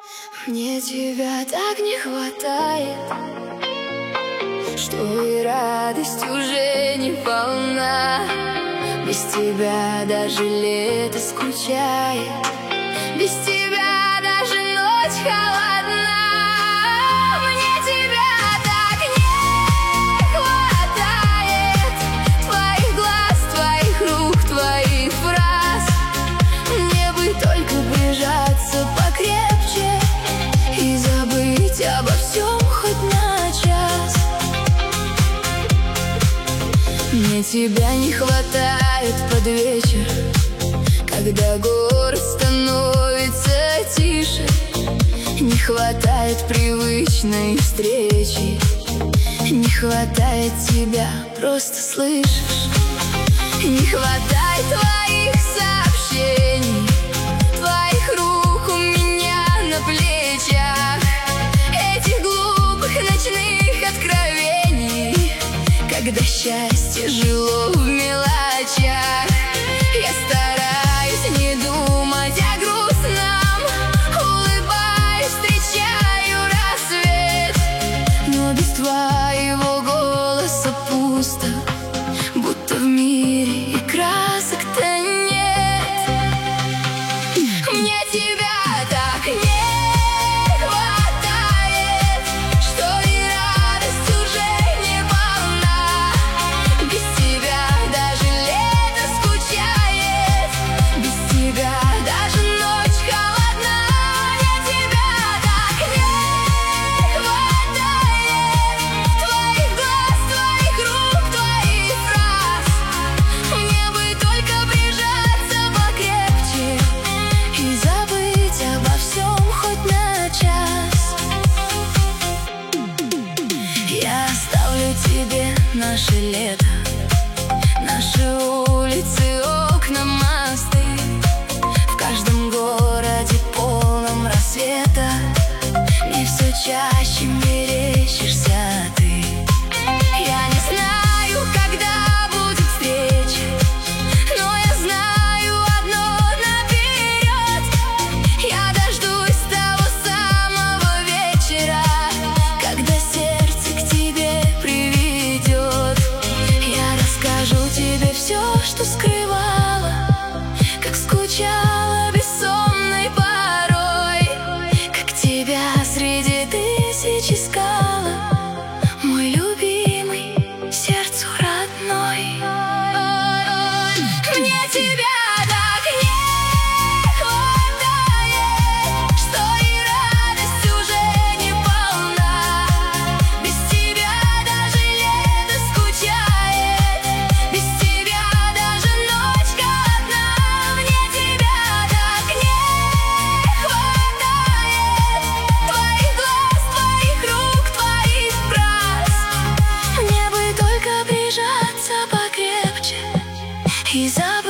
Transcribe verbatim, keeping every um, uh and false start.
Мне тебя так не хватает, что и радость уже не полна. Без тебя даже лето скучает, без тебя даже ночь холодна. Мне тебя так не хватает, твоих глаз, твоих рук, твоих фраз. Мне бы только прижаться покрепче и забыть обо всем хоть на час. Мне тебя не хватает под вечер, когда город становится тише. Не хватает привычной встречи, не хватает тебя, просто слышишь. Не хватает твоих сообщений, твоих рук у меня на плечах, этих глупых ночных откровений, когда счастье жило в мелочах. Я стараюсь не думать о грустном, улыбаюсь, встречаю рассвет, но без твоего голоса пусто, будто в мире и красок-то нет. Мне тебя так не хватает, что и радость уже не полна. Без тебя даже лето скучает, без тебя даже ночь холодна. Мне тебя так не хватает, твоих глаз, твоих рук, твоих фраз. Мне бы только прижаться покрепче и забыть обо всем хоть на час. Я оставлю тебе наше лето, наши улицы, окна, мосты. В каждом городе полном рассвета мне все чаще мерещишься ты. Я не знаю, когда будет встреча, но я знаю одно наперед: я дождусь того самого вечера, когда сердце к тебе приведет. Я расскажу тебе все, что скрывала, как скучала бессонной порой, как тебя среди тысяч искала, мой любимый, сердцу родной. Мне тебя так не хватает, что и радость уже не полна. Без тебя даже лето скучает, без тебя даже ночь холодна. Мне тебя так не хватает, твоих глаз, твоих рук, твоих фраз. Мне бы только прижаться покрепче и забыть